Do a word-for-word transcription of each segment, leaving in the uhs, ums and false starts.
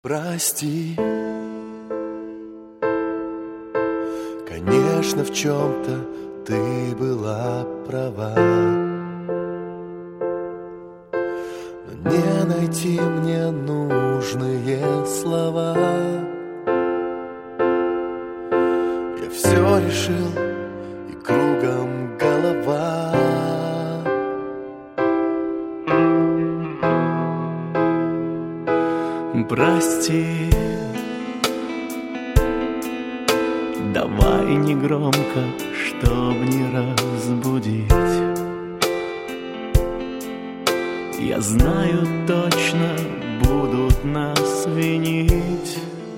Прости, конечно, в чем-то ты была права, но не найти мне нужные слова. Я все решил, и кругом голова. Прости, давай не громко, чтоб не разбудить. Я знаю точно, будут нас винить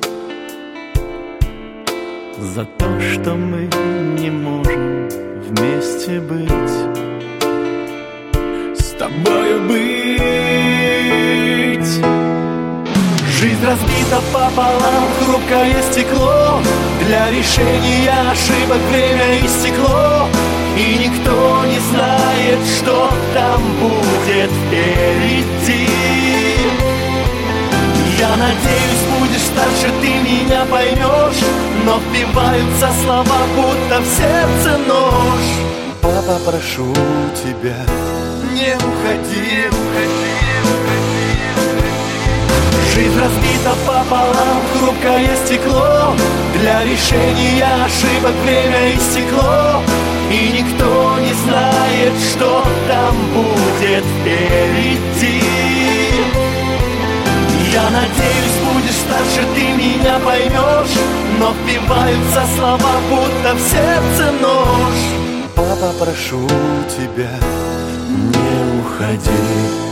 за то, что мы не можем вместе быть, с тобою быть. Жизнь разбита пополам, хрупкое стекло. Для решения ошибок время истекло, и никто не знает, что там будет впереди. Я надеюсь, будешь старше, ты меня поймешь, но впиваются слова, будто в сердце нож. Папа, прошу тебя, не уходи, уходи. Жизнь разбита пополам, хрупкое стекло. Для решения ошибок время истекло, и никто не знает, что там будет впереди. Я надеюсь, будешь старше, ты меня поймешь, но впиваются слова, будто в сердце нож. Папа, прошу тебя, не уходи.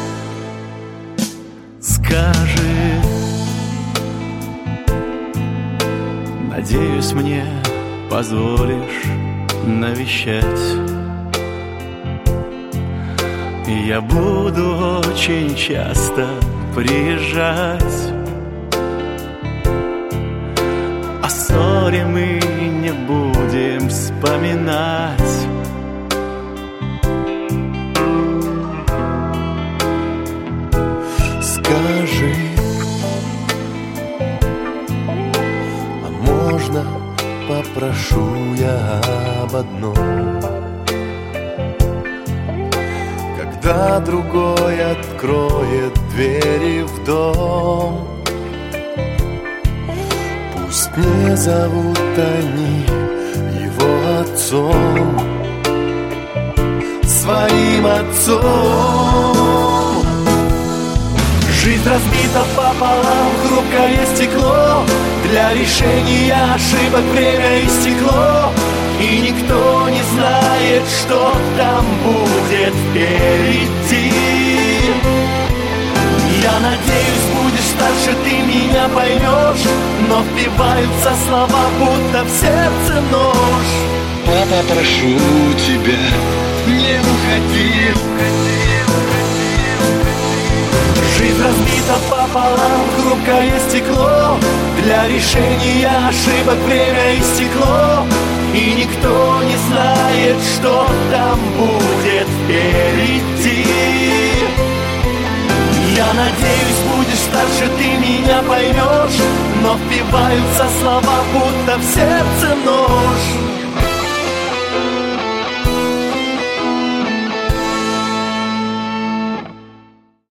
Скажи, надеюсь, мне позволишь навещать. Я буду очень часто приезжать. О ссоре мы не будем вспоминать. Скажи, а можно попрошу я об одном? Когда другой откроет двери в дом, пусть не зовут они его отцом, своим отцом. Жизнь разбита пополам, хрупкое стекло. Для решения ошибок время истекло, и никто не знает, что там будет впереди. Я надеюсь, будешь старше, ты меня поймешь, но впиваются слова, будто в сердце нож. Папа, прошу тебя, не уходи, уходи. Жизнь разбита пополам, хрупкое стекло. Для решения ошибок время истекло, и никто не знает, что там будет впереди. Я надеюсь, будешь старше, ты меня поймешь, но впиваются слова, будто в сердце нож.